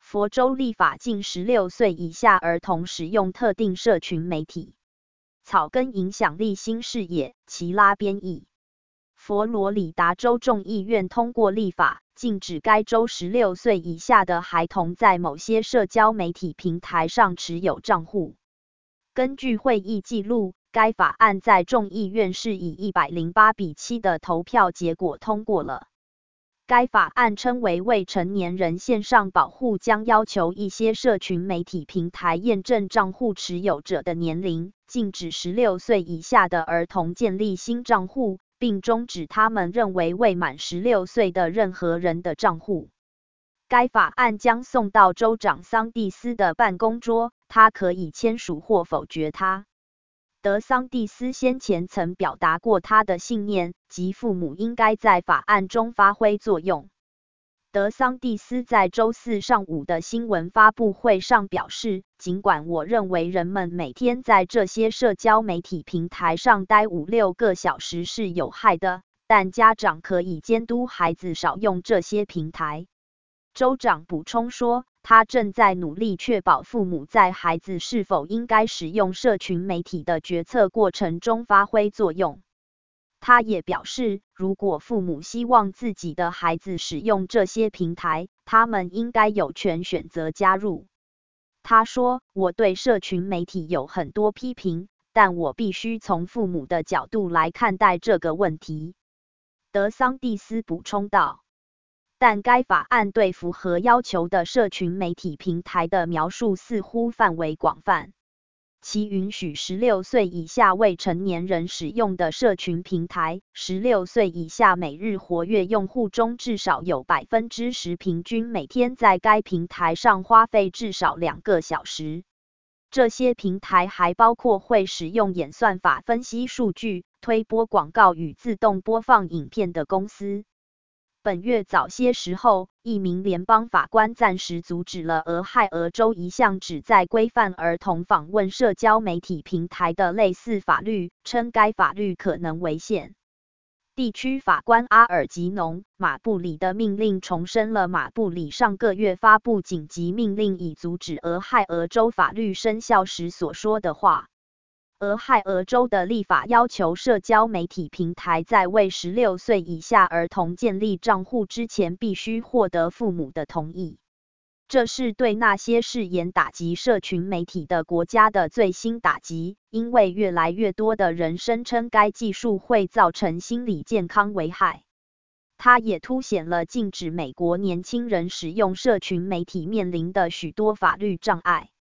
佛州立法禁16岁以下儿童使用特定社群媒体。草根影响力新视野，齐拉编译。佛罗里达州众议院通过立法，禁止该州16岁以下的孩童在某些社交媒体平台上持有账户。根据会议记录，该法案在众议院是以108比7的投票结果通过了。该法案称为未成年人线上保护，将要求一些社群媒体平台验证账户持有者的年龄，禁止16岁以下的儿童建立新账户，并终止他们认为未满16岁的任何人的账户。该法案将送到州长桑蒂斯的办公桌，他可以签署或否决它。德桑蒂斯先前曾表达过他的信念，即父母应该在法案中发挥作用。德桑蒂斯在周四上午的新闻发布会上表示，尽管我认为人们每天在这些社交媒体平台上待5-6个小时是有害的，但家长可以监督孩子少用这些平台。州长补充说，他正在努力确保父母在孩子是否应该使用社群媒体的决策过程中发挥作用。他也表示，如果父母希望自己的孩子使用这些平台，他们应该有权选择加入。他说，我对社群媒体有很多批评，但我必须从父母的角度来看待这个问题。德桑蒂斯补充道。但该法案对符合要求的社群媒体平台的描述似乎范围广泛。其允许16岁以下未成年人使用的社群平台，16岁以下每日活跃用户中至少有10%平均每天在该平台上花费至少2个小时。这些平台还包括会使用演算法分析数据、推播广告与自动播放影片的公司。本月早些时候，一名联邦法官暂时阻止了俄亥俄州一项旨在规范儿童访问社交媒体平台的类似法律，称该法律可能违宪。地区法官阿尔吉农·马布里的命令重申了马布里上个月发布紧急命令以阻止俄亥俄州法律生效时所说的话。俄亥俄州的立法要求社交媒体平台在为16岁以下儿童建立账户之前必须获得父母的同意。这是对那些誓言打击社群媒体的国家的最新打击，因为越来越多的人声称该技术会造成心理健康危害。它也凸显了禁止美国年轻人使用社群媒体面临的许多法律障碍。